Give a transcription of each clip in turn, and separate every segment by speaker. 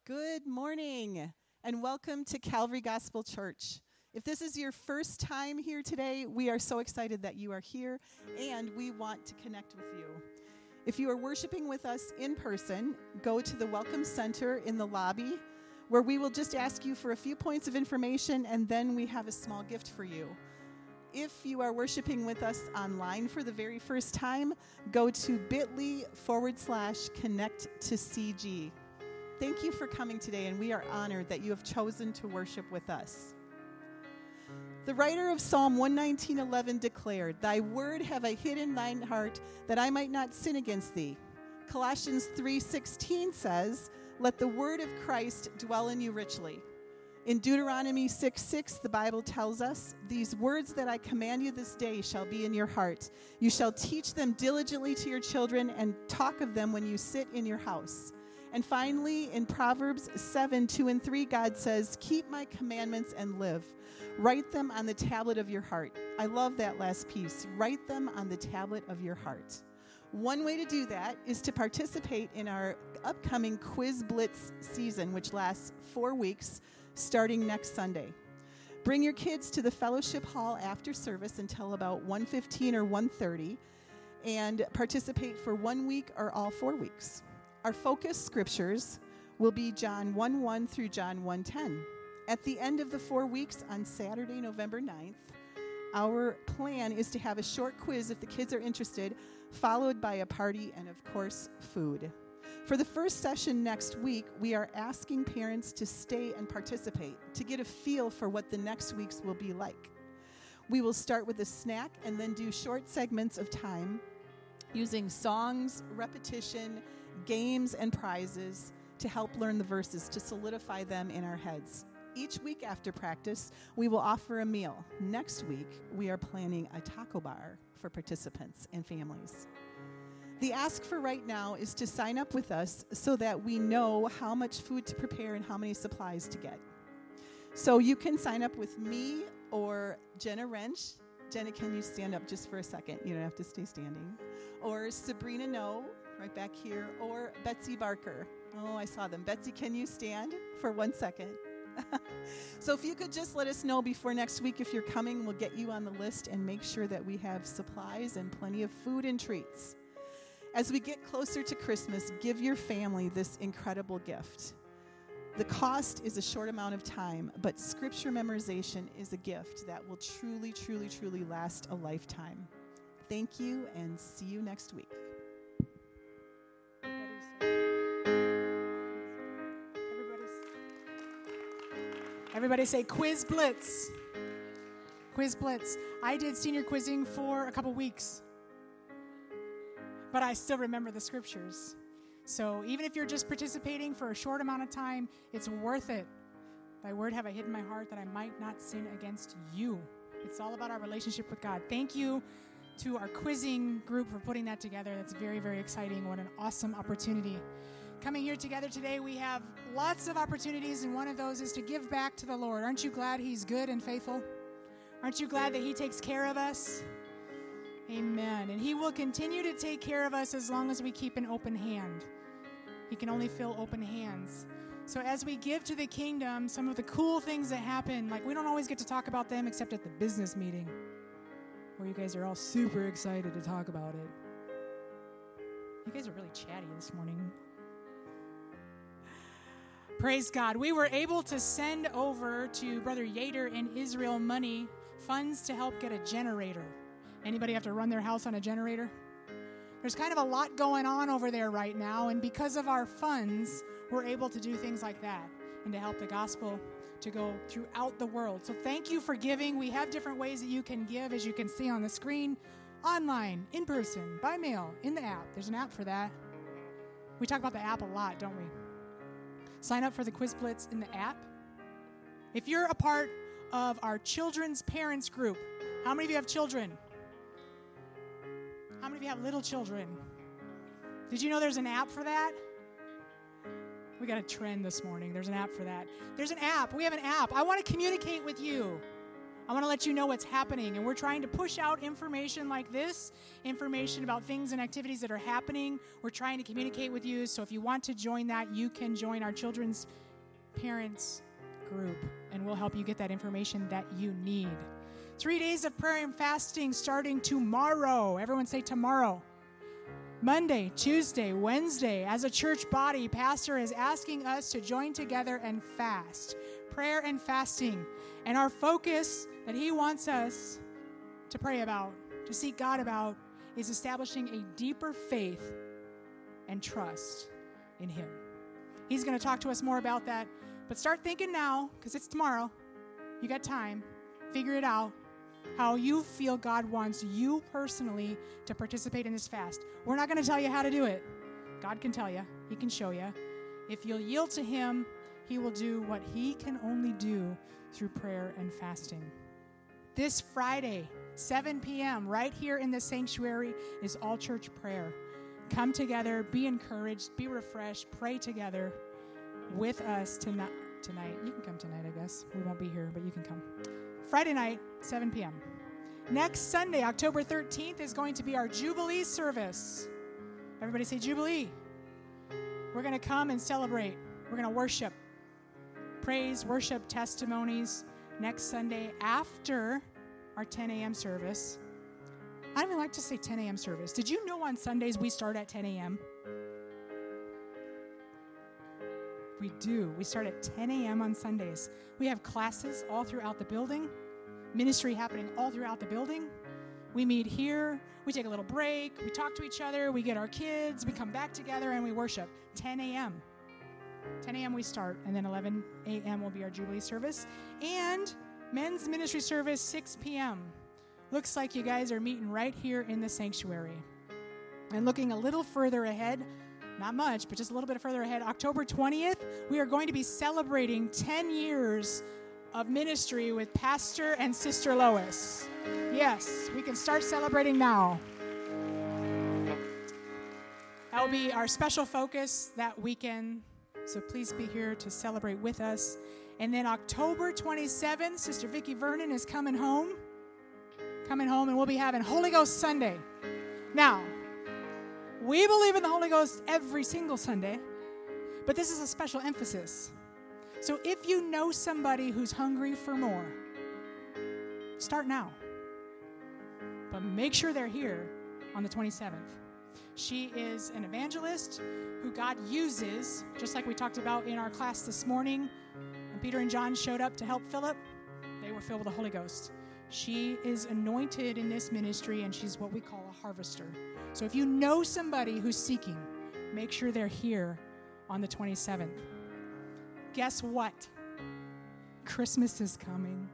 Speaker 1: Good morning, and welcome to Calvary Gospel Church. If this is your first time here today, we are so excited that you are here, and we want to connect with you. If you are worshiping with us in person, go to the Welcome Center in the lobby, where we will just ask you for a few points of information, and then we have a small gift for you. If you are worshiping with us online for the very first time, go to bit.ly/connect to CG. Thank you for coming today, and we are honored that you have chosen to worship with us. The writer of Psalm 119:11 declared, "Thy word have I hid in thine heart, that I might not sin against thee." Colossians 3:16 says, "Let the word of Christ dwell in you richly." In Deuteronomy 6:6, the Bible tells us, "These words that I command you this day shall be in your heart. You shall teach them diligently to your children, and talk of them when you sit in your house." And finally, in Proverbs 7:2-3, God says, "Keep my commandments and live. Write them on the tablet of your heart." I love that last piece. Write them on the tablet of your heart. One way to do that is to participate in our upcoming Quiz Blitz season, which lasts 4 weeks, starting next Sunday. Bring your kids to the fellowship hall after service until about 1:15 or 1:30 and participate for 1 week or all 4 weeks. Our focus scriptures will be John 1:1 through John 1:10. At the end of the 4 weeks on Saturday, November 9th, our plan is to have a short quiz if the kids are interested, followed by a party and, of course, food. For the first session next week, we are asking parents to stay and participate to get a feel for what the next weeks will be like. We will start with a snack and then do short segments of time using songs, repetition, games, and prizes to help learn the verses, to solidify them in our heads. Each week after practice, we will offer a meal. Next week, we are planning a taco bar for participants and families. The ask for right now is to sign up with us so that we know how much food to prepare and how many supplies to get. So you can sign up with me or Jenna Wrench. Jenna, can you stand up just for a second? You don't have to stay standing. Or Sabrina No, right back here, or Betsy Barker. Oh, I saw them. Betsy, can you stand for 1 second? So if you could just let us know before next week if you're coming, we'll get you on the list and make sure that we have supplies and plenty of food and treats. As we get closer to Christmas, give your family this incredible gift. The cost is a short amount of time, but scripture memorization is a gift that will truly, truly, truly last a lifetime. Thank you, and see you next week.
Speaker 2: Everybody say Quiz Blitz. Quiz Blitz. I did senior quizzing for a couple weeks, but I still remember the scriptures. So even if you're just participating for a short amount of time, it's worth it. Thy word have I hid in my heart that I might not sin against you. It's all about our relationship with God. Thank you to our quizzing group for putting that together. That's very, very exciting. What an awesome opportunity. Coming here together today, we have lots of opportunities, and one of those is to give back to the Lord. Aren't you glad He's good and faithful? Aren't you glad that He takes care of us? Amen. And He will continue to take care of us as long as we keep an open hand. He can only fill open hands. So as we give to the kingdom, some of the cool things that happen, like we don't always get to talk about them except at the business meeting, where you guys are all super excited to talk about it. You guys are really chatty this morning. Praise God. We were able to send over to Brother Yater in Israel money, funds to help get a generator. Anybody have to run their house on a generator? There's kind of a lot going on over there right now, and because of our funds, we're able to do things like that and to help the gospel to go throughout the world. So thank you for giving. We have different ways that you can give, as you can see on the screen, online, in person, by mail, in the app. There's an app for that. We talk about the app a lot, don't we? Sign up for the Quiz Blitz in the app. If you're a part of our children's parents group, how many of you have children? How many of you have little children? Did you know there's an app for that? We got a trend this morning. There's an app for that. There's an app. We have an app. I want to communicate with you. I want to let you know what's happening. And we're trying to push out information like this, information about things and activities that are happening. We're trying to communicate with you. So if you want to join that, you can join our children's parents group, and we'll help you get that information that you need. 3 days of prayer and fasting starting tomorrow. Everyone say tomorrow. Monday, Tuesday, Wednesday. As a church body, Pastor is asking us to join together and fast. Prayer and fasting. And our focus that he wants us to pray about, to seek God about, is establishing a deeper faith and trust in him. He's going to talk to us more about that. But start thinking now, because it's tomorrow. You got time. Figure it out. How you feel God wants you personally to participate in this fast. We're not going to tell you how to do it. God can tell you. He can show you. If you'll yield to him, he will do what he can only do through prayer and fasting. This Friday, 7 p.m., right here in the sanctuary, is all church prayer. Come together, be encouraged, be refreshed, pray together with us tonight. You can come tonight, I guess. We won't be here, but you can come. Friday night, 7 p.m. Next Sunday, October 13th, is going to be our Jubilee service. Everybody say Jubilee. We're going to come and celebrate. We're going to worship. Praise, worship, testimonies next Sunday after our 10 a.m. service. I don't even like to say 10 a.m. service. Did you know on Sundays we start at 10 a.m.? We do. We start at 10 a.m. on Sundays. We have classes all throughout the building, ministry happening all throughout the building. We meet here. We take a little break. We talk to each other. We get our kids. We come back together and we worship. 10 a.m. 10 a.m. we start, and then 11 a.m. will be our Jubilee service. And men's ministry service, 6 p.m. Looks like you guys are meeting right here in the sanctuary. And looking a little further ahead, not much, but just a little bit further ahead, October 20th, we are going to be celebrating 10 years of ministry with Pastor and Sister Lois. Yes, we can start celebrating now. That will be our special focus that weekend. So please be here to celebrate with us. And then October 27th, Sister Vicki Vernon is coming home, and we'll be having Holy Ghost Sunday. Now, we believe in the Holy Ghost every single Sunday, but this is a special emphasis. So if you know somebody who's hungry for more, start now. But make sure they're here on the 27th. She is an evangelist who God uses, just like we talked about in our class this morning. When Peter and John showed up to help Philip, they were filled with the Holy Ghost. She is anointed in this ministry, and she's what we call a harvester. So if you know somebody who's seeking, make sure they're here on the 27th. Guess what? Christmas is coming.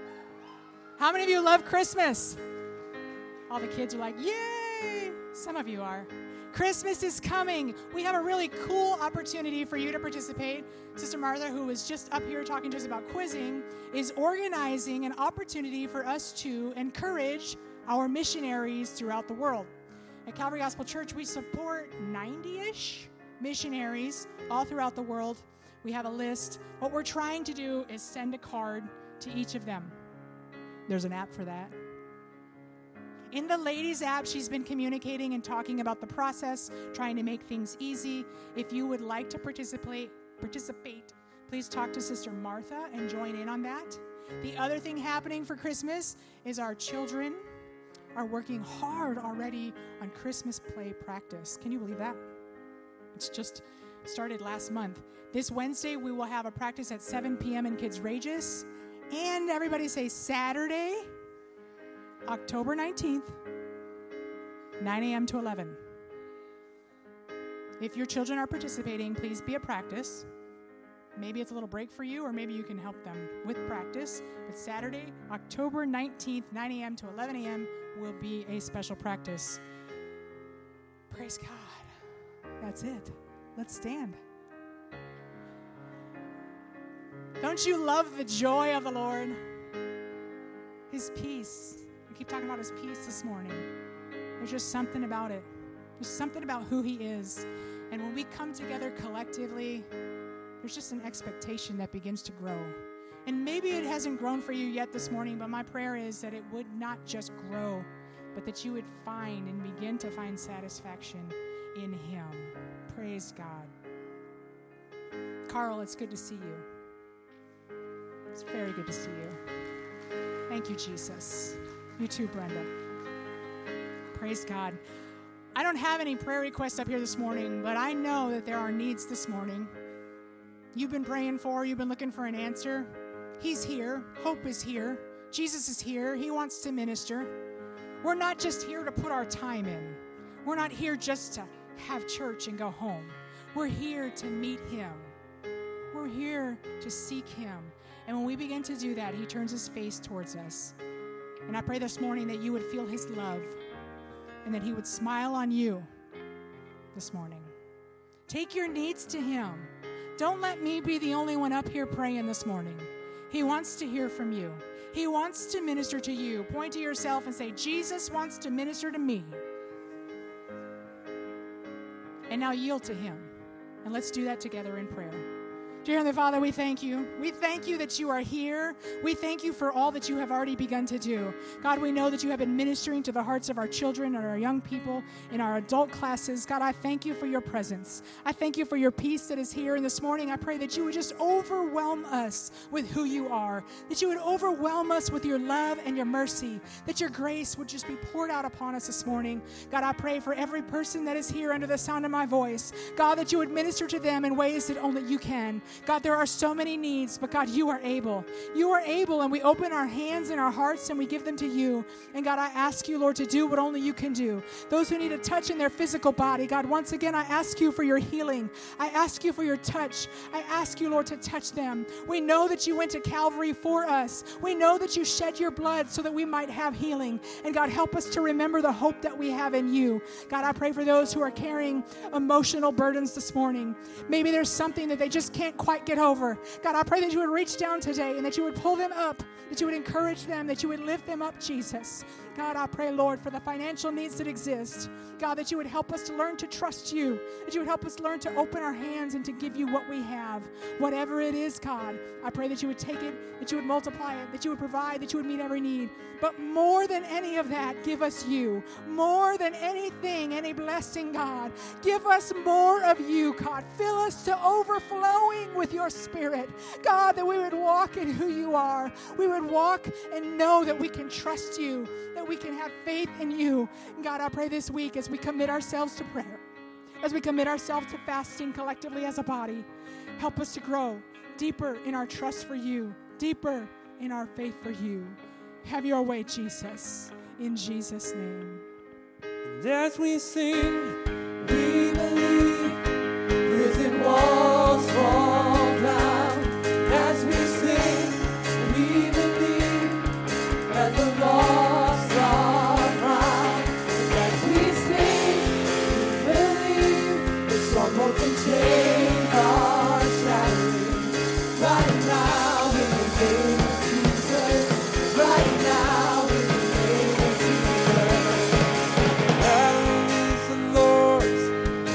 Speaker 2: How many of you love Christmas? All the kids are like, yay! Some of you are. Christmas is coming. We have a really cool opportunity for you to participate. Sister Martha, who was just up here talking to us about quizzing, is organizing an opportunity for us to encourage our missionaries throughout the world. At Calvary Gospel Church, we support 90-ish missionaries all throughout the world. We have a list. What we're trying to do is send a card to each of them. There's an app for that. In the ladies' app, she's been communicating and talking about the process, trying to make things easy. If you would like to participate, please talk to Sister Martha and join in on that. The other thing happening for Christmas is our children are working hard already on Christmas play practice. Can you believe that? It's just started last month. This Wednesday, we will have a practice at 7 p.m. in Kids Rageous. And everybody say Saturday, October 19th, 9 a.m. to 11. If your children are participating, please be at practice. Maybe it's a little break for you, or maybe you can help them with practice. But Saturday, October 19th, 9 a.m. to 11 a.m. will be a special practice. Praise God. That's it. Let's stand. Don't you love the joy of the Lord? His peace. We keep talking about his peace this morning. There's just something about it. There's something about who he is. And when we come together collectively, there's just an expectation that begins to grow. And maybe it hasn't grown for you yet this morning, but my prayer is that it would not just grow, but that you would find and begin to find satisfaction in Him. Praise God. Carl, it's good to see you. It's very good to see you. Thank you, Jesus. You too, Brenda. Praise God. I don't have any prayer requests up here this morning, but I know that there are needs this morning. You've been praying for, you've been looking for an answer. He's here. Hope is here. Jesus is here. He wants to minister. We're not just here to put our time in. We're not here just to have church and go home. We're here to meet Him. We're here to seek Him. And when we begin to do that, He turns His face towards us. And I pray this morning that you would feel His love and that He would smile on you this morning. Take your needs to Him. Don't let me be the only one up here praying this morning. He wants to hear from you. He wants to minister to you. Point to yourself and say, Jesus wants to minister to me. And now yield to Him. And let's do that together in prayer. Dear Heavenly Father, we thank you. We thank you that you are here. We thank you for all that you have already begun to do. God, we know that you have been ministering to the hearts of our children and our young people in our adult classes. God, I thank you for your presence. I thank you for your peace that is here. And this morning, I pray that you would just overwhelm us with who you are, that you would overwhelm us with your love and your mercy, that your grace would just be poured out upon us this morning. God, I pray for every person that is here under the sound of my voice. God, that you would minister to them in ways that only you can. God, there are so many needs, but God, you are able. You are able, and we open our hands and our hearts and we give them to you. And God, I ask you, Lord, to do what only you can do. Those who need a touch in their physical body, God, once again, I ask you for your healing. I ask you for your touch. I ask you, Lord, to touch them. We know that you went to Calvary for us. We know that you shed your blood so that we might have healing. And God, help us to remember the hope that we have in you. God, I pray for those who are carrying emotional burdens this morning. Maybe there's something that they just can't quite get over. God, I pray that you would reach down today and that you would pull them up, that you would encourage them, that you would lift them up, Jesus. God, I pray, Lord, for the financial needs that exist. God, that you would help us to learn to trust you, that you would help us learn to open our hands and to give you what we have. Whatever it is, God, I pray that you would take it, that you would multiply it, that you would provide, that you would meet every need. But more than any of that, give us you. More than anything, any blessing, God, give us more of you, God. Fill us to overflowing with your Spirit. God, that we would walk in who you are. We would walk and know that we can trust you, that we can have faith in you. And God, I pray this week as we commit ourselves to prayer, as we commit ourselves to fasting collectively as a body, help us to grow deeper in our trust for you, deeper in our faith for you. Have your way, Jesus, in Jesus' name.
Speaker 3: And as we sing, we believe prison walls fall down. As we sing, we believe that the lost are found. And as we sing, we believe the strongholds and chains are shattering. Right now, in the name of Jesus. Right now, in the name of Jesus. Hallelujah, Lord.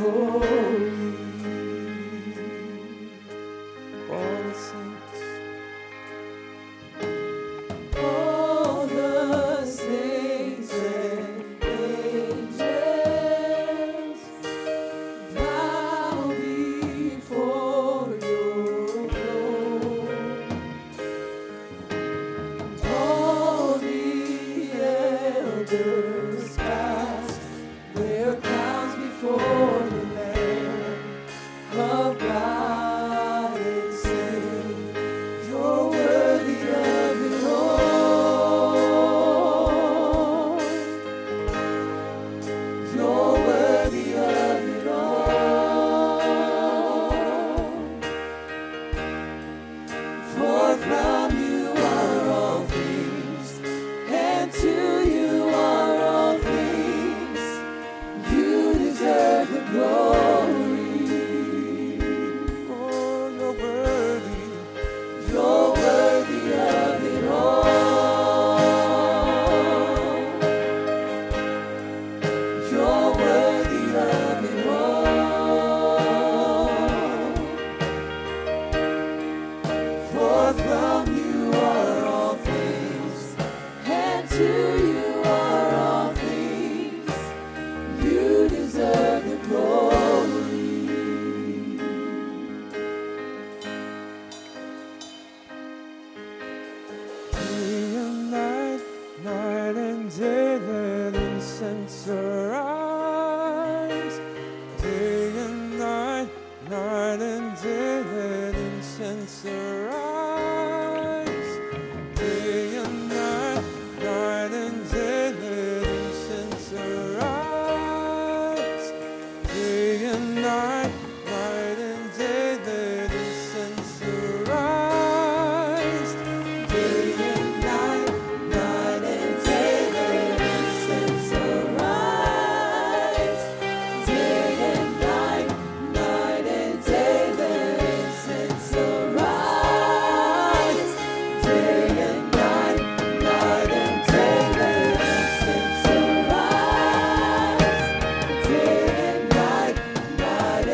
Speaker 3: glory. All the saints, all the saints and angels bow before your throne. All the elders cast their crowns before the Lamb of God and sing, you're worthy of it all. You're worthy of it all. For from you are all things, and to you are all things. You deserve the glory. Oh, you're worthy. You're worthy of it all. You're worthy of it all. For from you are all things, and to you are all things. You deserve the glory. Day and night, night and day, let incense arise. Day and night, night and day, let incense arise. Day and night, night and day, let incense arise. Day and night, night and day, let incense arise. Day and night, night and day, let incense arise. Day and night, night and day, let incense arise. Day and night, night and day, let incense arise. Day and night, night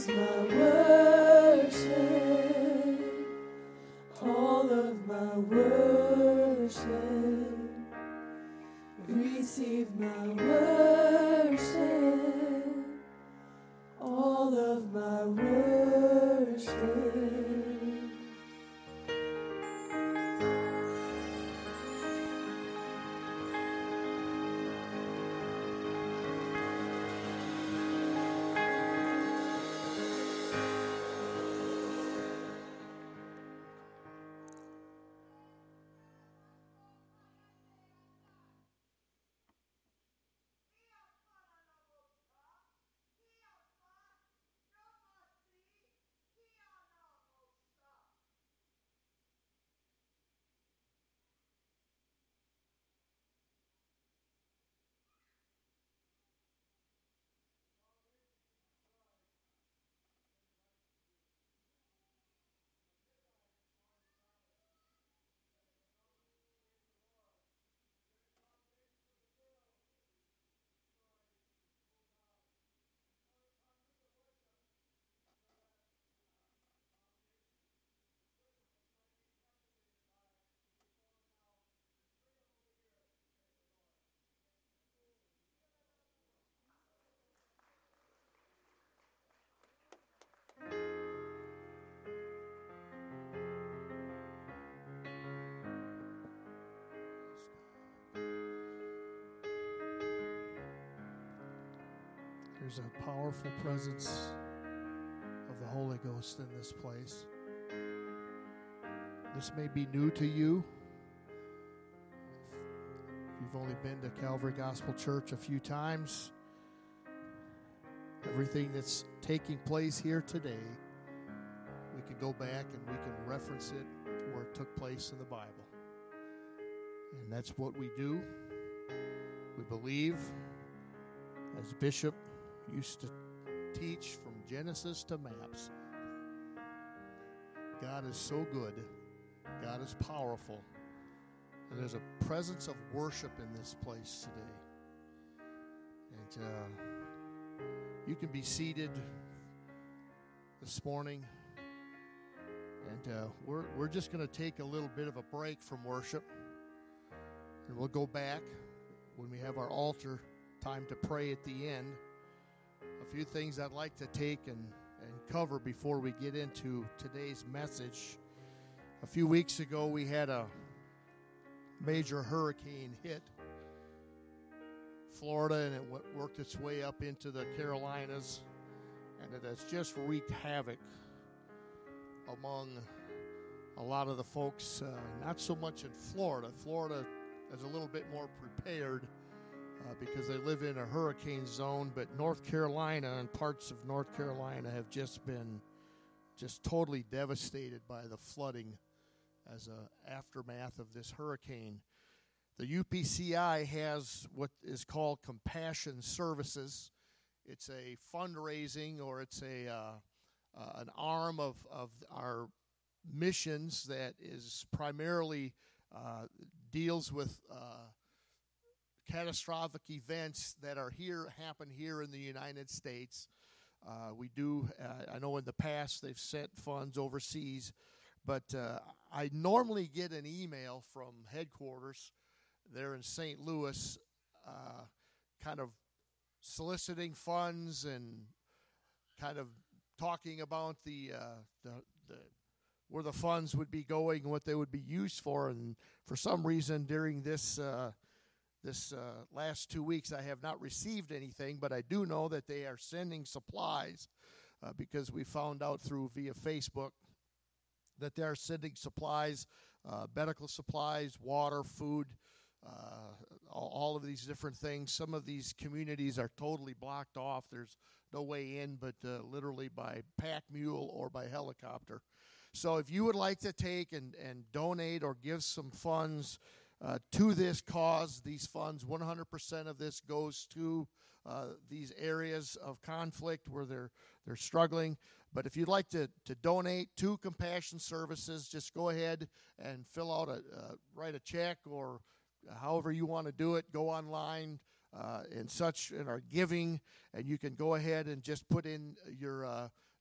Speaker 3: is my worship, all of my worship. Receive my worship, all of my worship.
Speaker 4: There's a powerful presence of the Holy Ghost in this place. This may be new to you. If you've only been to Calvary Gospel Church a few times, everything that's taking place here today, we can go back and we can reference it where it took place in the Bible. And that's what we do. We believe, as Bishop used to teach, from Genesis to maps. God is so good. God is powerful. And there's a presence of worship in this place today. And you can be seated this morning. And we're just going to take a little bit of a break from worship. And we'll go back when we have our altar time to pray at the end. A few things I'd like to take and cover before we get into today's message. A few weeks ago, we had a major hurricane hit Florida, and it worked its way up into the Carolinas, and it has just wreaked havoc among a lot of the folks, not so much in Florida. Florida is a little bit more prepared because they live in a hurricane zone, but North Carolina and parts of North Carolina have just been totally devastated by the flooding as an aftermath of this hurricane. The UPCI has what is called Compassion Services. It's a fundraising, or it's an arm of our missions that is primarily deals with catastrophic events that happen here in the United States. We do, I know in the past they've sent funds overseas, but I normally get an email from headquarters there in St. Louis, kind of soliciting funds and kind of talking about the where the funds would be going and what they would be used for. And for some reason during this last 2 weeks, I have not received anything, but I do know that they are sending supplies because we found out via Facebook that they are sending supplies, medical supplies, water, food, all of these different things. Some of these communities are totally blocked off. There's no way in but literally by pack mule or by helicopter. So if you would like to take and donate or give some funds to this cause, these funds, 100% of this goes to these areas of conflict where they're struggling. But if you'd like to donate to Compassion Services, just go ahead and fill out write a check, or however you want to do it. Go online in our giving, and you can go ahead and just put in your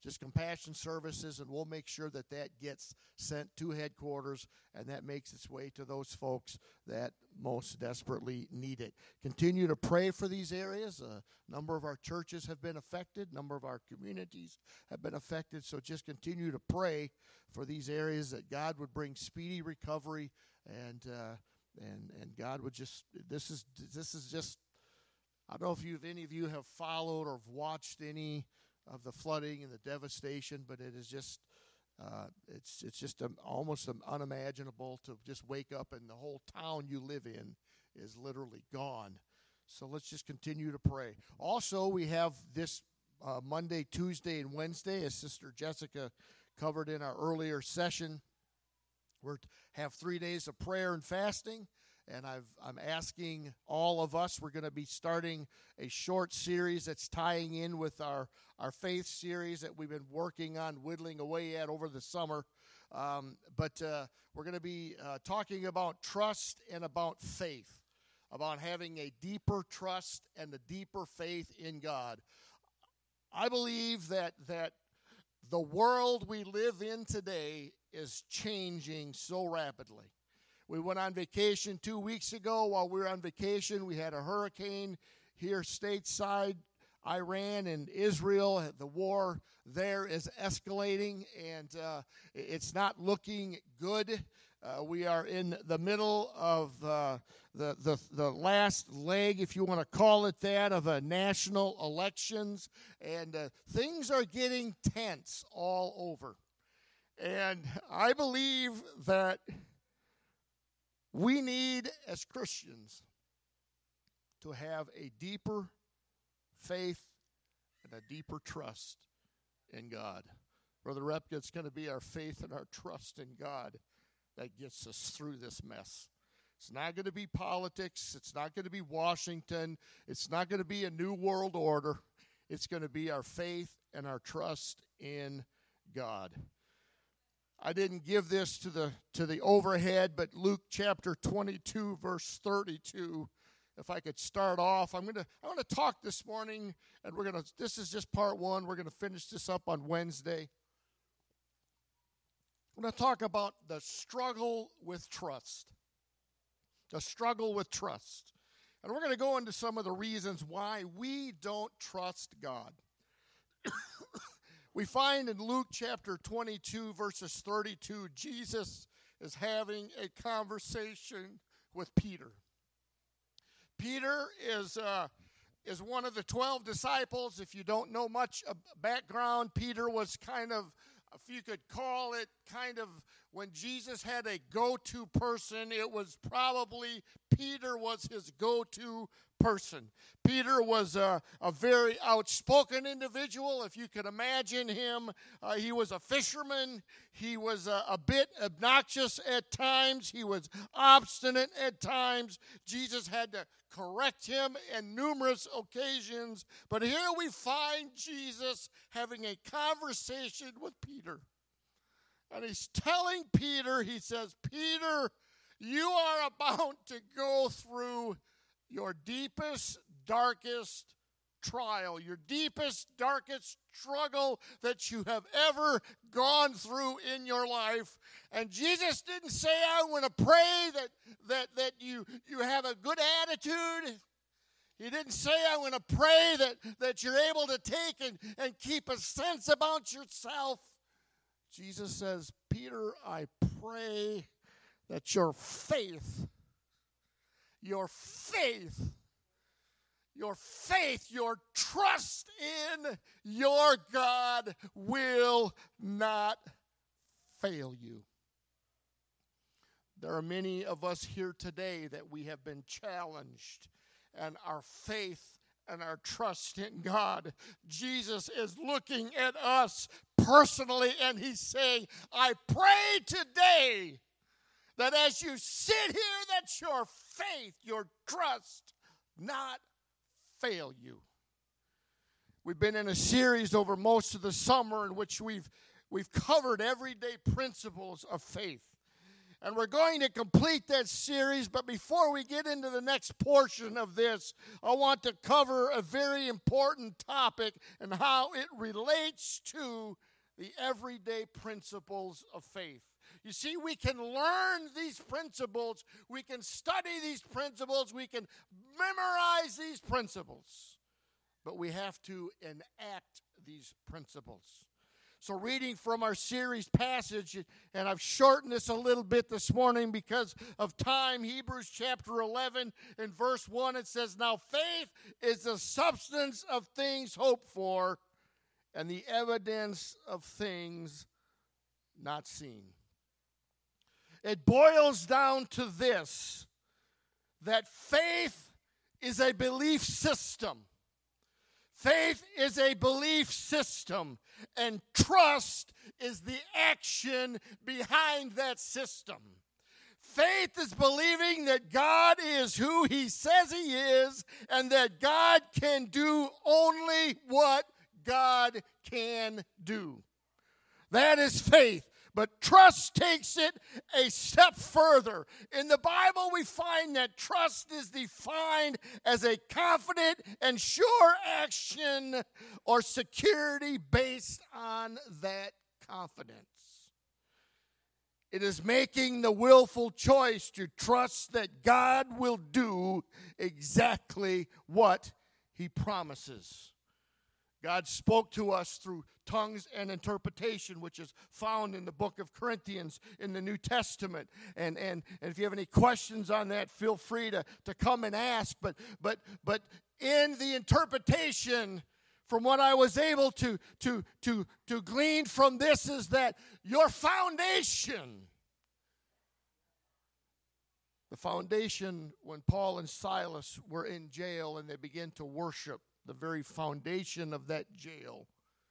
Speaker 4: just compassion services, and we'll make sure that that gets sent to headquarters and that makes its way to those folks that most desperately need it. Continue to pray for these areas. A number of our churches have been affected. A number of our communities have been affected. So just continue to pray for these areas, that God would bring speedy recovery, and God would just, this is just, I don't know if any of you have followed or have watched any of the flooding and the devastation, but it is just, it's just almost unimaginable to just wake up and the whole town you live in is literally gone. So let's just continue to pray. Also, we have this Monday, Tuesday, and Wednesday, as Sister Jessica covered in our earlier session. We have 3 days of prayer and fasting. And I'm asking all of us, we're going to be starting a short series that's tying in with our faith series that we've been working on, whittling away at over the summer. But we're going to be talking about trust and about faith, about having a deeper trust and a deeper faith in God. I believe that the world we live in today is changing so rapidly. We went on vacation 2 weeks ago. While we were on vacation, we had a hurricane here stateside, Iran and Israel. The war there is escalating, and it's not looking good. We are in the middle of the last leg, if you want to call it that, of a national elections, and things are getting tense all over. And I believe that we need, as Christians, to have a deeper faith and a deeper trust in God. Brother Repka, it's going to be our faith and our trust in God that gets us through this mess. It's not going to be politics. It's not going to be Washington. It's not going to be a new world order. It's going to be our faith and our trust in God. I didn't give this to the overhead, but Luke chapter 22, verse 32. If I could start off, I'm going to talk this morning, and this is just part one. We're going to finish this up on Wednesday. I'm going to talk about the struggle with trust. The struggle with trust. And we're going to go into some of the reasons why we don't trust God. We find in Luke chapter 22, verses 32, Jesus is having a conversation with Peter. Peter is one of the 12 disciples. If you don't know much background, Peter was kind of, if you could call it, kind of when Jesus had a go-to person, it was probably Peter was his go-to person. Peter was a very outspoken individual. If you could imagine him, he was a fisherman. He was a bit obnoxious at times. He was obstinate at times. Jesus had to correct him in numerous occasions. But here we find Jesus having a conversation with Peter. And he's telling Peter, he says, Peter, you are about to go through your deepest, darkest trial, your deepest, darkest struggle that you have ever gone through in your life. And Jesus didn't say, I want to pray that you have a good attitude. He didn't say, I want to pray that you're able to take and keep a sense about yourself. Jesus says, Peter, I pray that your faith, your trust in your God will not fail you. There are many of us here today that we have been challenged, and our faith and our trust in God. Jesus is looking at us personally, and he's saying, I pray today that as you sit here, that your faith, your trust, not fail you. We've been in a series over most of the summer in which we've covered everyday principles of faith. And we're going to complete that series, but before we get into the next portion of this, I want to cover a very important topic and how it relates to the everyday principles of faith. You see, we can learn these principles, we can study these principles, we can memorize these principles, but we have to enact these principles. So reading from our series passage, and I've shortened this a little bit this morning because of time, Hebrews chapter 11 and verse 1, it says, "Now faith is the substance of things hoped for and the evidence of things not seen." It boils down to this, that faith is a belief system. Faith is a belief system, and trust is the action behind that system. Faith is believing that God is who He says He is, and that God can do only what God can do. That is faith. But trust takes it a step further. In the Bible, we find that trust is defined as a confident and sure action or security based on that confidence. It is making the willful choice to trust that God will do exactly what He promises. God spoke to us through tongues and interpretation, which is found in the book of Corinthians in the New Testament. And if you have any questions on that, feel free to come and ask. But in the interpretation, from what I was able to glean from this, is that your foundation, the foundation when Paul and Silas were in jail and they began to worship, the very foundation of that jail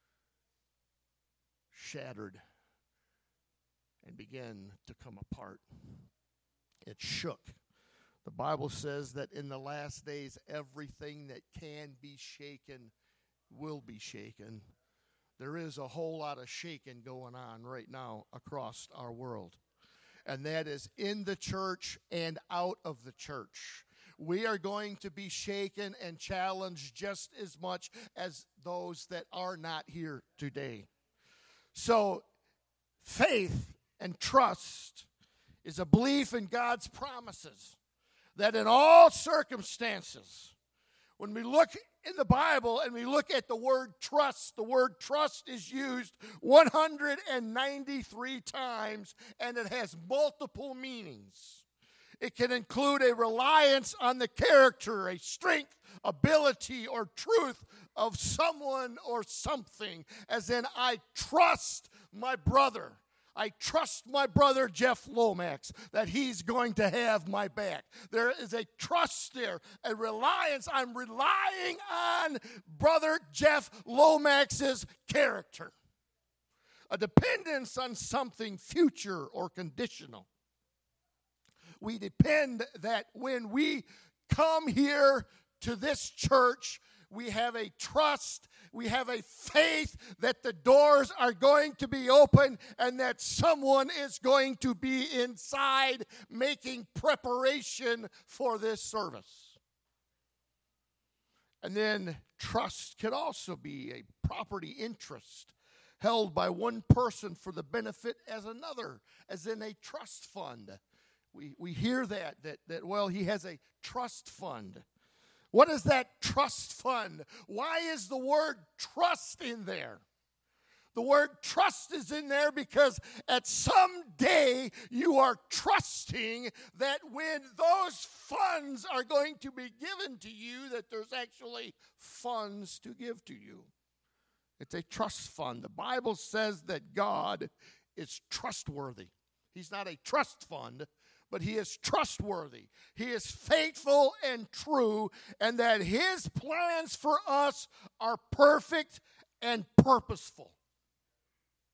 Speaker 4: shattered and began to come apart. It shook. The Bible says that in the last days, everything that can be shaken will be shaken. There is a whole lot of shaking going on right now across our world, and that is in the church and out of the church. We are going to be shaken and challenged just as much as those that are not here today. So, faith and trust is a belief in God's promises, that in all circumstances, when we look in the Bible and we look at the word trust is used 193 times, and it has multiple meanings. It can include a reliance on the character, a strength, ability, or truth of someone or something, as in, I trust my brother. I trust my brother Jeff Lomax that he's going to have my back. There is a trust there, a reliance. I'm relying on brother Jeff Lomax's character. A dependence on something future or conditional. We depend that when we come here to this church, we have a trust, we have a faith that the doors are going to be open and that someone is going to be inside making preparation for this service. And then trust can also be a property interest held by one person for the benefit as another, as in a trust fund. We hear that well, he has a trust fund. What is that trust fund? Why is the word trust in there? The word trust is in there because at some day you are trusting that when those funds are going to be given to you, that there's actually funds to give to you. It's a trust fund. The Bible says that God is trustworthy. He's not a trust fund, but He is trustworthy. He is faithful and true, and that His plans for us are perfect and purposeful.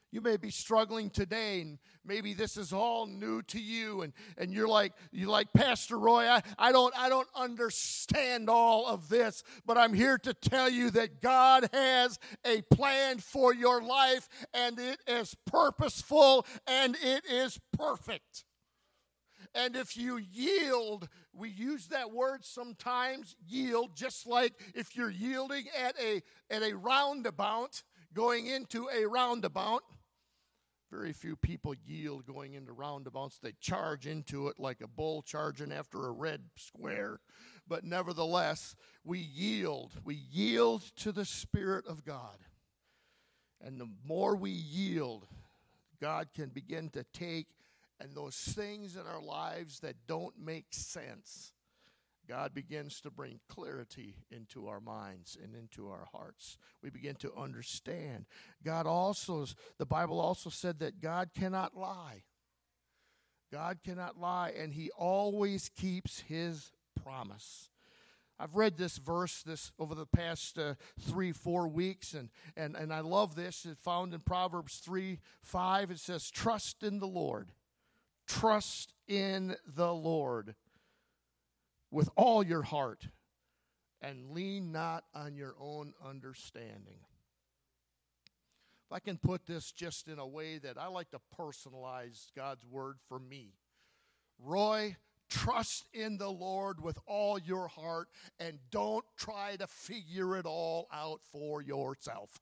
Speaker 4: You may be struggling today, and maybe this is all new to you, and you're like Pastor Roy, I don't understand all of this, but I'm here to tell you that God has a plan for your life, and it is purposeful, and it is perfect. And if you yield, we use that word sometimes, yield, just like if you're yielding at a roundabout, going into a roundabout. Very few people yield going into roundabouts. They charge into it like a bull charging after a red square. But nevertheless, we yield. We yield to the Spirit of God. And the more we yield, God can begin to take, and those things in our lives that don't make sense, God begins to bring clarity into our minds and into our hearts. We begin to understand. The Bible also said that God cannot lie. God cannot lie, and He always keeps His promise. I've read this verse over the past 3-4 weeks, and I love this. It's found in Proverbs 3:5. It says, "Trust in the Lord. Trust in the Lord with all your heart, and lean not on your own understanding." If I can put this just in a way that I like to personalize God's word for me. Roy, trust in the Lord with all your heart, and don't try to figure it all out for yourself.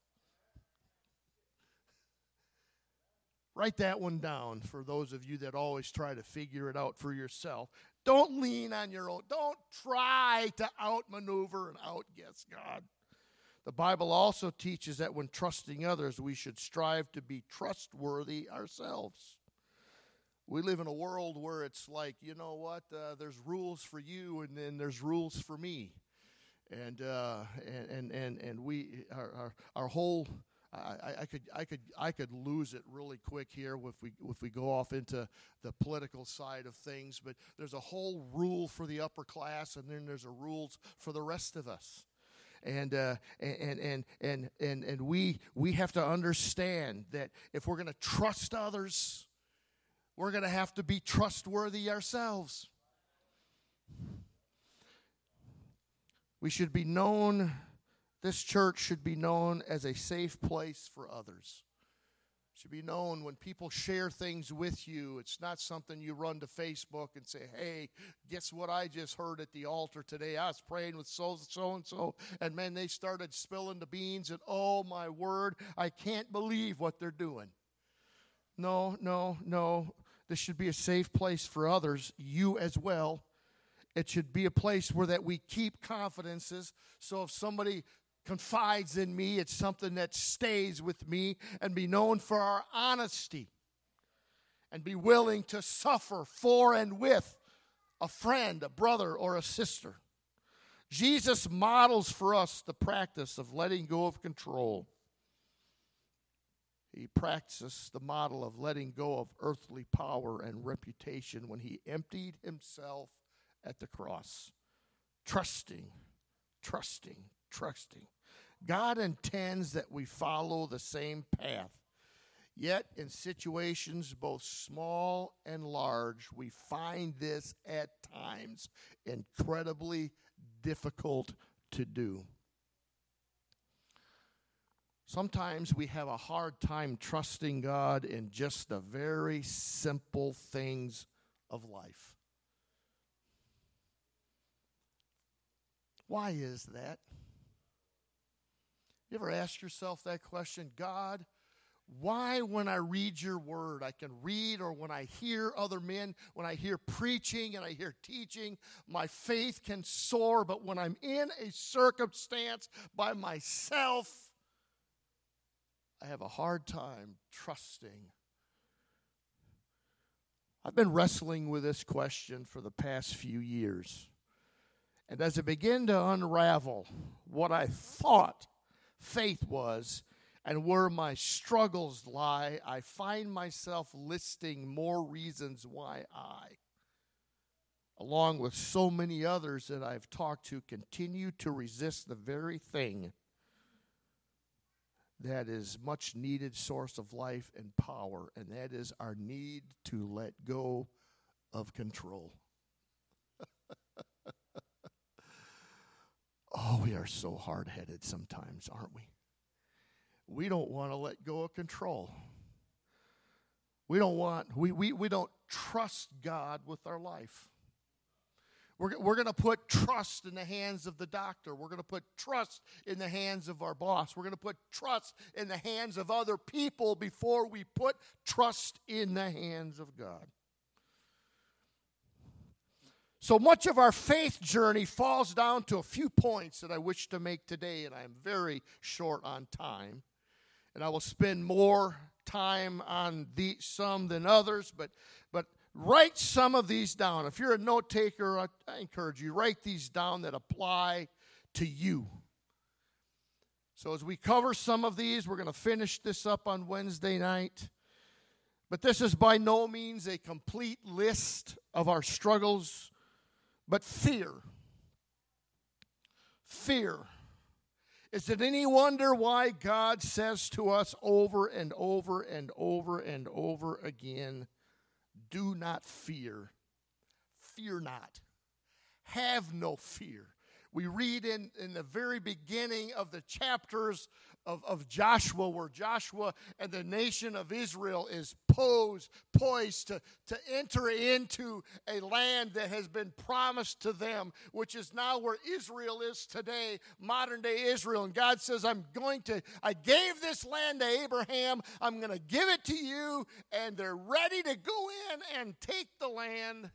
Speaker 4: Write that one down for those of you that always try to figure it out for yourself. Don't lean on your own. Don't try to outmaneuver and outguess God. The Bible also teaches that when trusting others, we should strive to be trustworthy ourselves. We live in a world where it's like, you know what, there's rules for you, and then there's rules for me. And we, our whole... I could lose it really quick here if we go off into the political side of things, but there's a whole rule for the upper class, and then there's a rules for the rest of us. And we have to understand that if we're going to trust others, we're going to have to be trustworthy ourselves. We should be known. This church should be known as a safe place for others. It should be known when people share things with you. It's not something you run to Facebook and say, "Hey, guess what I just heard at the altar today? I was praying with so-and-so, and man, they started spilling the beans, and oh, my word, I can't believe what they're doing." No. This should be a safe place for others, you as well. It should be a place where that we keep confidences, so if somebody confides in me, it's something that stays with me, and be known for our honesty, and be willing to suffer for and with a friend, a brother, or a sister. Jesus models for us the practice of letting go of control. He practiced the model of letting go of earthly power and reputation when he emptied himself at the cross. Trusting. God intends that we follow the same path. Yet in situations both small and large, we find this at times incredibly difficult to do. Sometimes we have a hard time trusting God in just the very simple things of life. Why is that? You ever ask yourself that question? God, why when I read your word, I can read, or when I hear other men, when I hear preaching and I hear teaching, my faith can soar, but when I'm in a circumstance by myself, I have a hard time trusting. I've been wrestling with this question for the past few years. And as I begin to unravel what I thought faith was and where my struggles lie, I find myself listing more reasons why I, along with so many others that I've talked to, continue to resist the very thing that is much needed source of life and power, and that is our need to let go of control. Oh, we are so hard-headed sometimes, aren't we? We don't want to let go of control. We don't trust God with our life. We're going to put trust in the hands of the doctor. We're going to put trust in the hands of our boss. We're going to put trust in the hands of other people before we put trust in the hands of God. So much of our faith journey falls down to a few points that I wish to make today, and I am very short on time. And I will spend more time on some than others, but write some of these down. If you're a note taker, I encourage you, write these down that apply to you. So as we cover some of these, we're going to finish this up on Wednesday night. But this is by no means a complete list of our struggles, but fear. Fear. Is it any wonder why God says to us over and over and over and over again, do not fear. Fear not. Have no fear. We read in the very beginning of the chapters of Joshua, where Joshua and the nation of Israel is poised to enter into a land that has been promised to them, which is now where Israel is today, modern day Israel. And God says, I gave this land to Abraham, I'm going to give it to you, and they're ready to go in and take the land.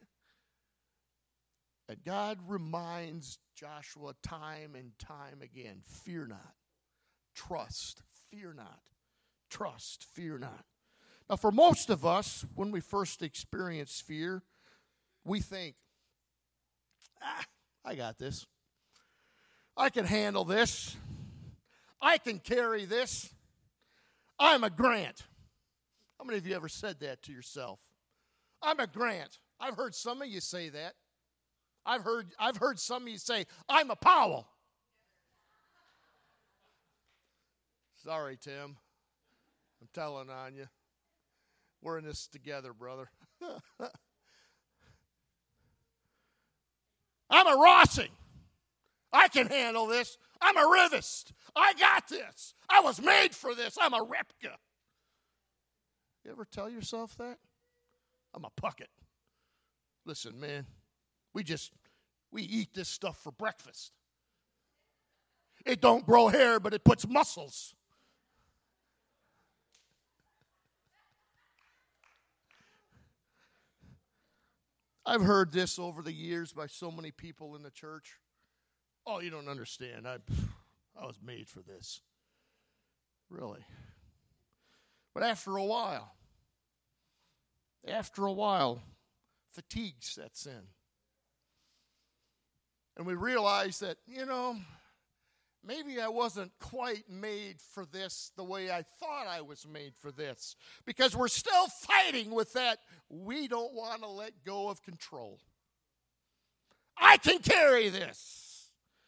Speaker 4: And God reminds Joshua time and time again, fear not, trust, fear not, trust, fear not. Now, for most of us, when we first experience fear, we think, I got this. I can handle this. I can carry this. I'm a Grant. How many of you ever said that to yourself? I'm a Grant. I've heard some of you say that. I've heard some of you say, I'm a Powell. Sorry, Tim. I'm telling on you. We're in this together, brother. I'm a Rossing. I can handle this. I'm a Rivest. I got this. I was made for this. I'm a Repka. You ever tell yourself that? I'm a Puckett. Listen, man, we eat this stuff for breakfast. It don't grow hair, but it puts muscles. I've heard this over the years by so many people in the church. Oh, you don't understand. I was made for this. Really. But after a while, fatigue sets in. And we realize that, maybe I wasn't quite made for this the way I thought I was made for this. Because we're still fighting with that, we don't want to let go of control. I can carry this.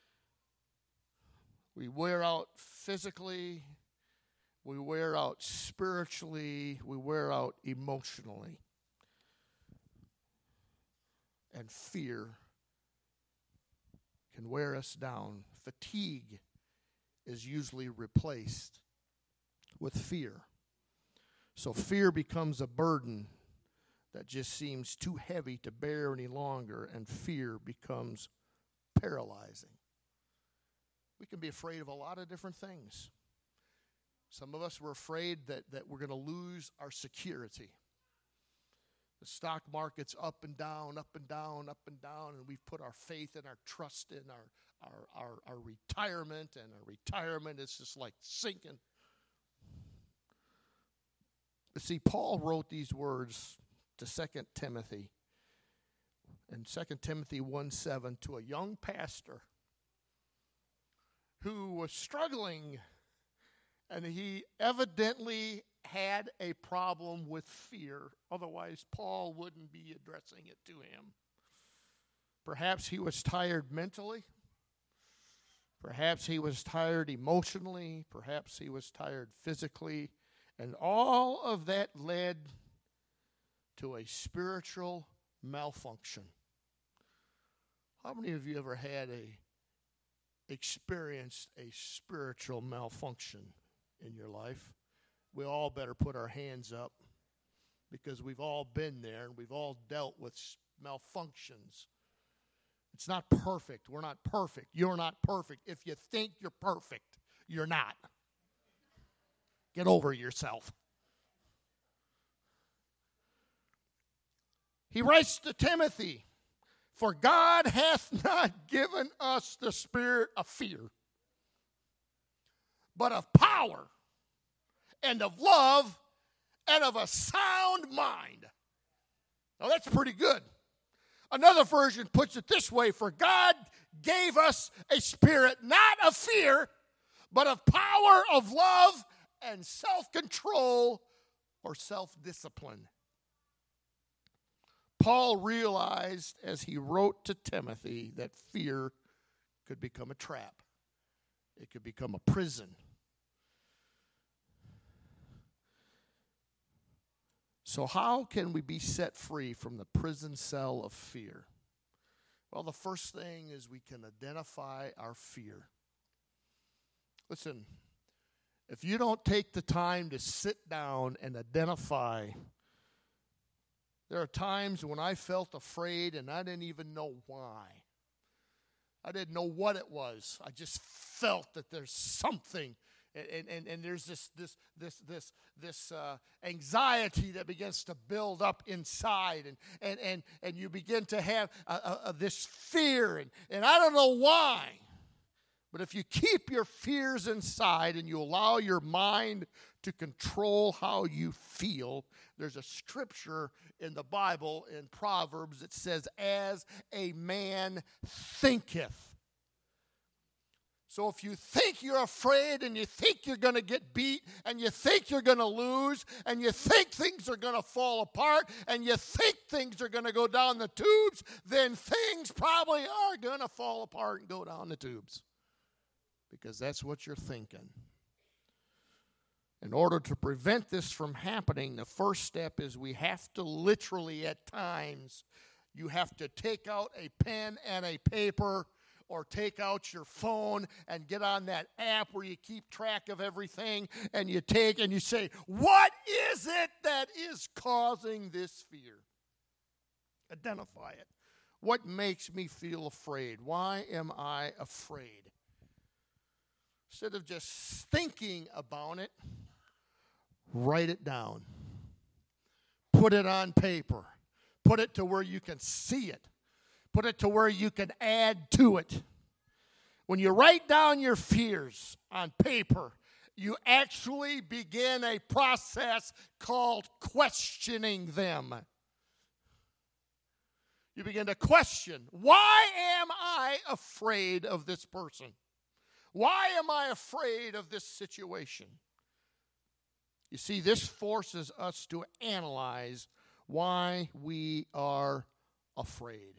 Speaker 4: We wear out physically, we wear out spiritually, we wear out emotionally. And fear can wear us down. Fatigue is usually replaced with fear. So fear becomes a burden that just seems too heavy to bear any longer, and fear becomes paralyzing. We can be afraid of a lot of different things. Some of us were afraid that we're going to lose our security. The stock market's up and down, up and down, up and down, and we've put our faith and our trust in our retirement, and our retirement is just like sinking. But see, Paul wrote these words to 2 Timothy, in 2 Timothy 1:7, to a young pastor who was struggling, and he evidently had a problem with fear. Otherwise, Paul wouldn't be addressing it to him. Perhaps he was tired mentally. Perhaps he was tired emotionally. Perhaps he was tired physically. And all of that led to a spiritual malfunction. How many of you ever experienced a spiritual malfunction in your life? We all better put our hands up, because we've all been there and we've all dealt with malfunctions. It's not perfect. We're not perfect. You're not perfect. If you think you're perfect, you're not. Get over yourself. He writes to Timothy, "For God hath not given us the spirit of fear, but of power and of love and of a sound mind." Now that's pretty good. Another version puts it this way: "For God gave us a spirit not of fear, but of power, of love, and self-control," or self-discipline. Paul realized as he wrote to Timothy that fear could become a trap. It could become a prison. So how can we be set free from the prison cell of fear? Well, the first thing is we can identify our fear. Listen, if you don't take the time to sit down and identify, there are times when I felt afraid and I didn't even know why. I didn't know what it was. I just felt that there's something. And there's this anxiety that begins to build up inside, and you begin to have this fear, and I don't know why. But if you keep your fears inside and you allow your mind to control how you feel, there's a scripture in the Bible, in Proverbs, that says, "As a man thinketh." So if you think you're afraid, and you think you're going to get beat, and you think you're going to lose, and you think things are going to fall apart, and you think things are going to go down the tubes, then things probably are going to fall apart and go down the tubes. Because that's what you're thinking. In order to prevent this from happening, the first step is we have to literally, at times, you have to take out a pen and a paper, or take out your phone and get on that app where you keep track of everything, and you take and you say, what is it that is causing this fear? Identify it. What makes me feel afraid? Why am I afraid? Instead of just thinking about it, write it down. Put it on paper. Put it to where you can see it. Put it to where you can add to it. When you write down your fears on paper, you actually begin a process called questioning them. You begin to question, why am I afraid of this person? Why am I afraid of this situation? You see, this forces us to analyze why we are afraid.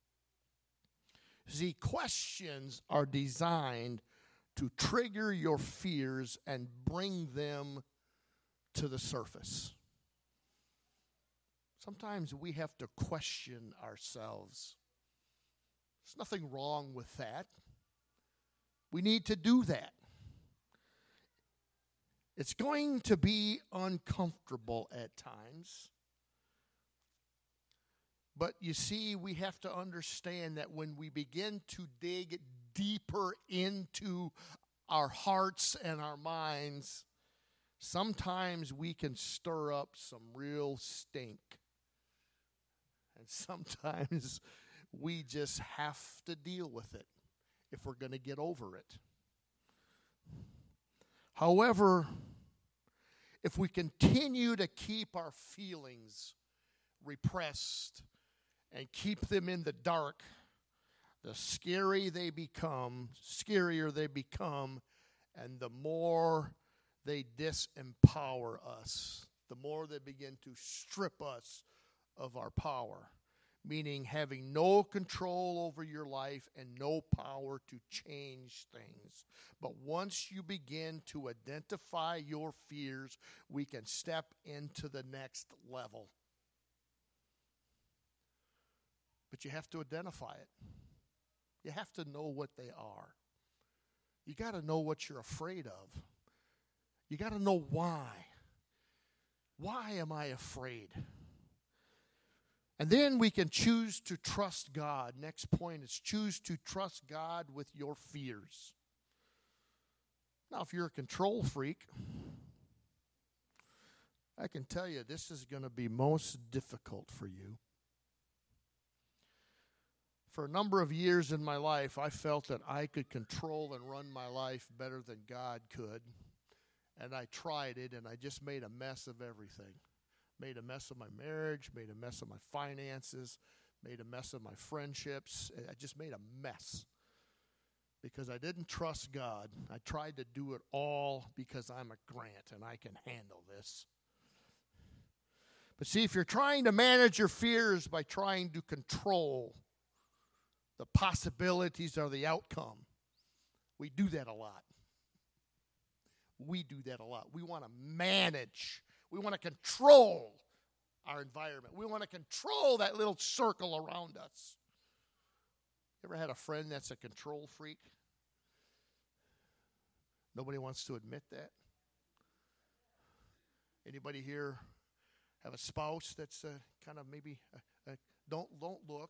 Speaker 4: See, questions are designed to trigger your fears and bring them to the surface. Sometimes we have to question ourselves. There's nothing wrong with that. We need to do that. It's going to be uncomfortable at times. But you see, we have to understand that when we begin to dig deeper into our hearts and our minds, sometimes we can stir up some real stink. And sometimes we just have to deal with it if we're going to get over it. However, if we continue to keep our feelings repressed and keep them in the dark, the scarier they become, and the more they disempower us, the more they begin to strip us of our power. meaning having no control over your life and no power to change things. But once you begin to identify your fears, we can step into the next level. But you have to identify it. You have to know what they are. You got to know what you're afraid of. You got to know why. Why am I afraid? And then we can choose to trust God. Next point is choose to trust God with your fears. Now, if you're a control freak, I can tell you this is going to be most difficult for you. For a number of years in my life, I felt that I could control and run my life better than God could. And I tried it, and I just made a mess of everything. Made a mess of my marriage, made a mess of my finances, made a mess of my friendships. I just made a mess because I didn't trust God. I tried to do it all because I'm a Grant and I can handle this. But see, if you're trying to manage your fears by trying to control the possibilities or the outcome, we do that a lot. We do that a lot. We want to manage. We want to control our environment. We want to control that little circle around us. You ever had a friend that's a control freak? Nobody wants to admit that. Anybody here have a spouse that's kind of maybe don't look?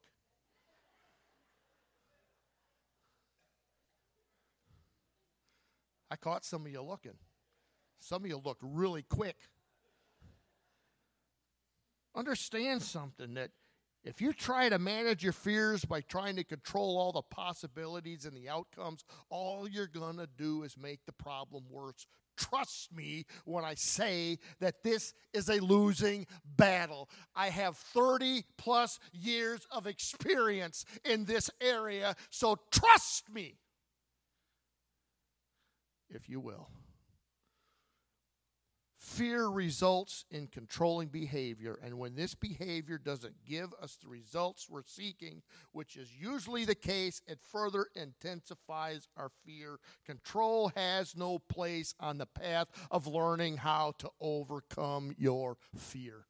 Speaker 4: I caught some of you looking. Some of you look really quick. Understand something, that if you try to manage your fears by trying to control all the possibilities and the outcomes, all you're going to do is make the problem worse. Trust me when I say that this is a losing battle. I have 30 plus years of experience in this area, so trust me, if you will. Fear results in controlling behavior, and when this behavior doesn't give us the results we're seeking, which is usually the case, it further intensifies our fear. Control has no place on the path of learning how to overcome your fear.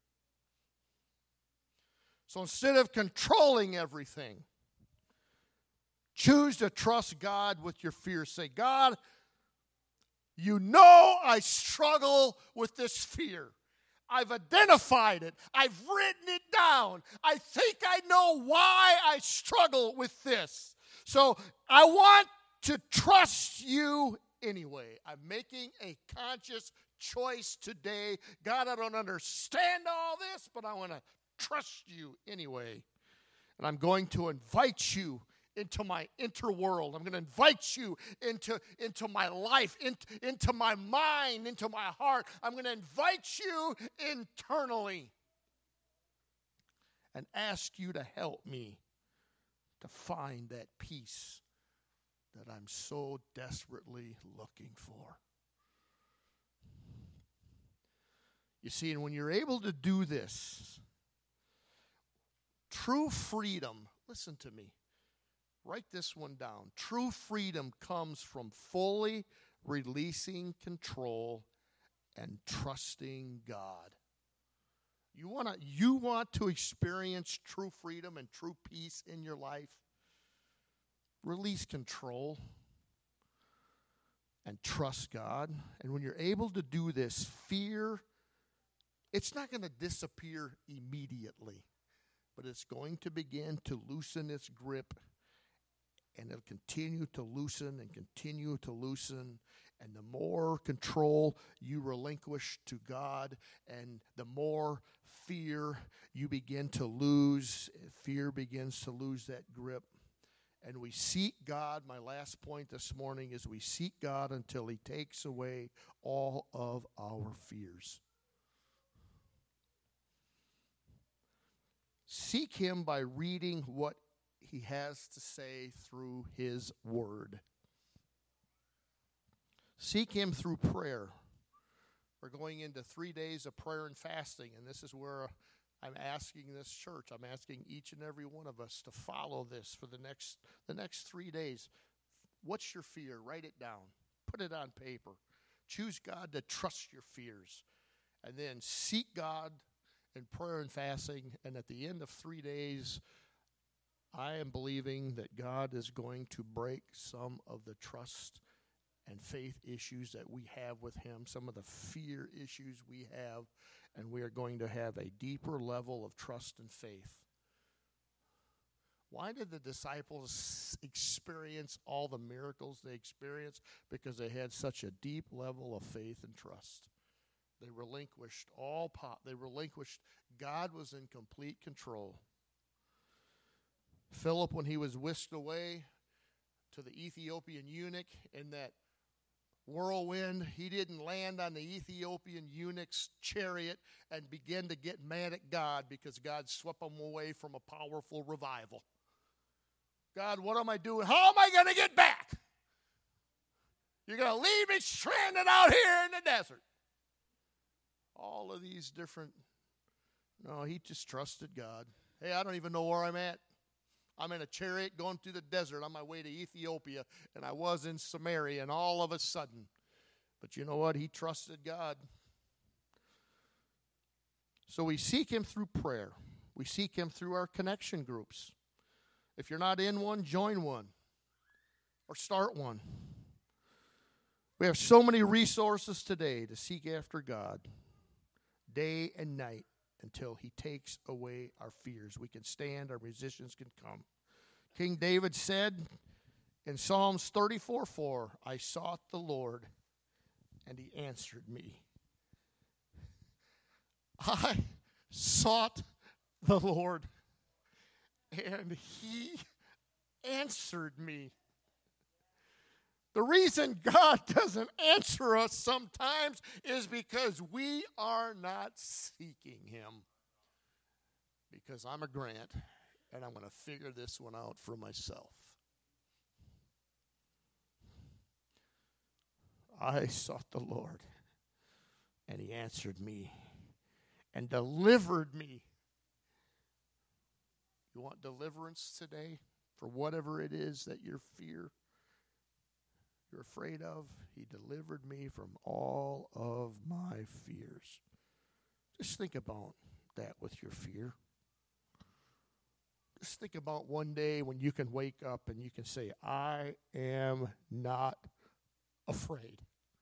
Speaker 4: So instead of controlling everything, choose to trust God with your fear. Say, God, you know I struggle with this fear. I've identified it. I've written it down. I think I know why I struggle with this. So I want to trust you anyway. I'm making a conscious choice today. God, I don't understand all this, but I want to trust you anyway. And I'm going to invite you into my interworld. I'm going to invite you into my life, into my mind, into my heart. I'm going to invite you internally and ask you to help me to find that peace that I'm so desperately looking for. You see, and when you're able to do this, true freedom, listen to me. Write this one down. True freedom comes from fully releasing control and trusting God. You want to experience true freedom and true peace in your life? Release control and trust God. And when you're able to do this, fear, it's not going to disappear immediately, but it's going to begin to loosen its grip. And it'll continue to loosen and continue to loosen. And the more control you relinquish to God, and the more fear you begin to lose, fear begins to lose that grip. And we seek God. My last point this morning is we seek God until He takes away all of our fears. Seek Him by reading what He has to say through His Word. Seek Him through prayer. We're going into 3 days of prayer and fasting, and this is where I'm asking this church, I'm asking each and every one of us to follow this for the next 3 days. What's your fear? Write it down. Put it on paper. Choose God to trust your fears. And then seek God in prayer and fasting. And at the end of 3 days, I am believing that God is going to break some of the trust and faith issues that we have with him, some of the fear issues we have, and we are going to have a deeper level of trust and faith. Why did the disciples experience all the miracles they experienced? Because they had such a deep level of faith and trust. They relinquished they relinquished. God was in complete control. Philip, when he was whisked away to the Ethiopian eunuch in that whirlwind, he didn't land on the Ethiopian eunuch's chariot and begin to get mad at God because God swept him away from a powerful revival. God, what am I doing? How am I going to get back? You're going to leave me stranded out here in the desert. All of these different, no, he just trusted God. Hey, I don't even know where I'm at. I'm in a chariot going through the desert on my way to Ethiopia, and I was in Samaria, and all of a sudden, but you know what? He trusted God. So we seek him through prayer. We seek him through our connection groups. If you're not in one, join one or start one. We have so many resources today to seek after God day and night until he takes away our fears. We can stand, our musicians can come. King David said in Psalms 34:4, I sought the Lord, and he answered me. I sought the Lord, and he answered me. The reason God doesn't answer us sometimes is because we are not seeking him. Because I'm a Grant, and I'm going to figure this one out for myself. I sought the Lord, and he answered me and delivered me. You want deliverance today for whatever it is that you're afraid of? He delivered me from all of my fears. Just think about that with your fear. Just think about one day when you can wake up and you can say, I am not afraid.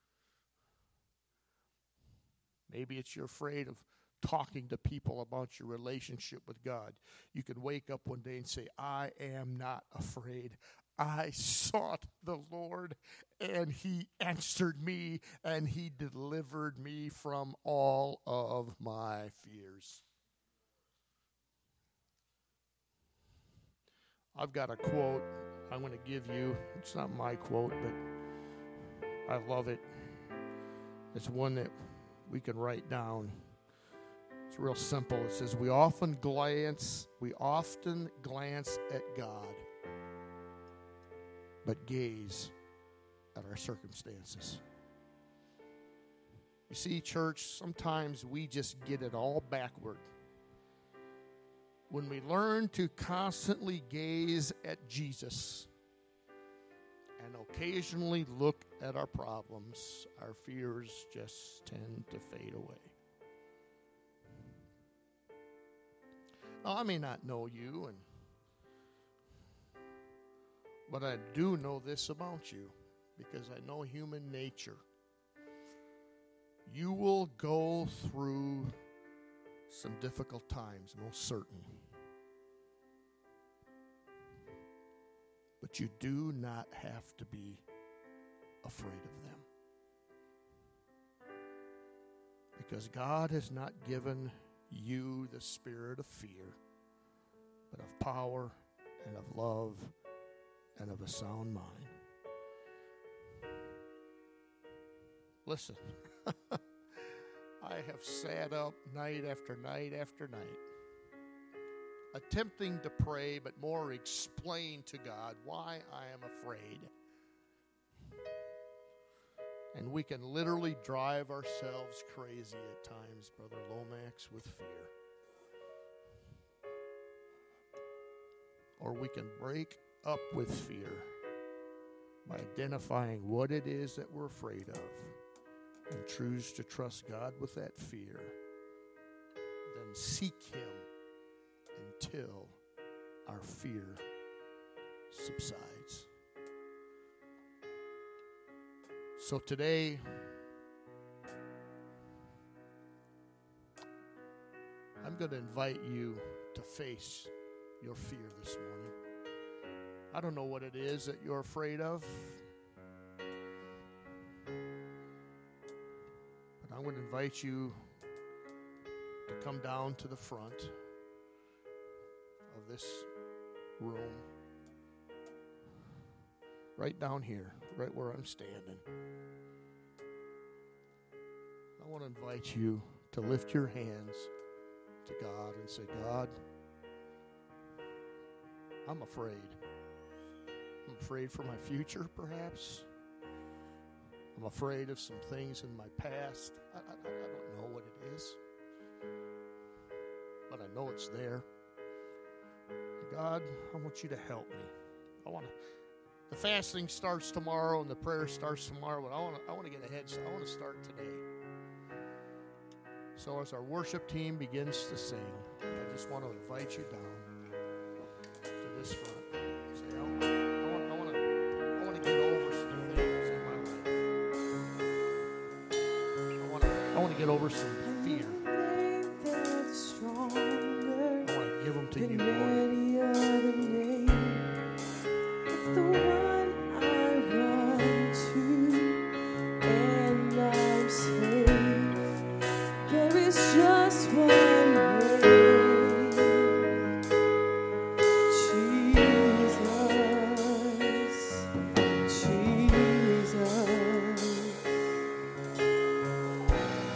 Speaker 4: Maybe it's you're afraid of talking to people about your relationship with God. You can wake up one day and say, I am not afraid. I sought the Lord, and he answered me, and he delivered me from all of my fears. I've got a quote I'm going to give you. It's not my quote, but I love it. It's one that we can write down. It's real simple. It says, we often glance at God, but gaze at our circumstances. You see, church, sometimes we just get it all backward. When we learn to constantly gaze at Jesus and occasionally look at our problems, our fears just tend to fade away. Now, I may not know you, but I do know this about you because I know human nature. You will go through some difficult times, most certain. But you do not have to be afraid of them. Because God has not given you the spirit of fear, but of power and of love and of a sound mind. Listen, I have sat up night after night after night, attempting to pray, but more explain to God why I am afraid. And we can literally drive ourselves crazy at times, Brother Lomax, with fear. or we can break up with fear by identifying what it is that we're afraid of and choose to trust God with that fear. Then seek Him until our fear subsides. So today, I'm going to invite you to face your fear this morning. I don't know what it is that you're afraid of, but I'm going to invite you to come down to the front of this room, right down here, right where I'm standing. I want to invite you to lift your hands to God and say, God, I'm afraid. I'm afraid for my future, perhaps. I'm afraid of some things in my past. I don't know what it is, but I know it's there. God, I want you to help me. The fasting starts tomorrow and the prayer starts tomorrow, but I want to get ahead. So I want to start today. So as our worship team begins to sing, I just want to invite you down to this front. Say, I want to get over some things in my life. I want to get over some fear. I want to give them to you, Lord.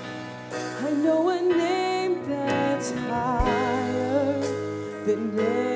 Speaker 3: I know a name that's higher than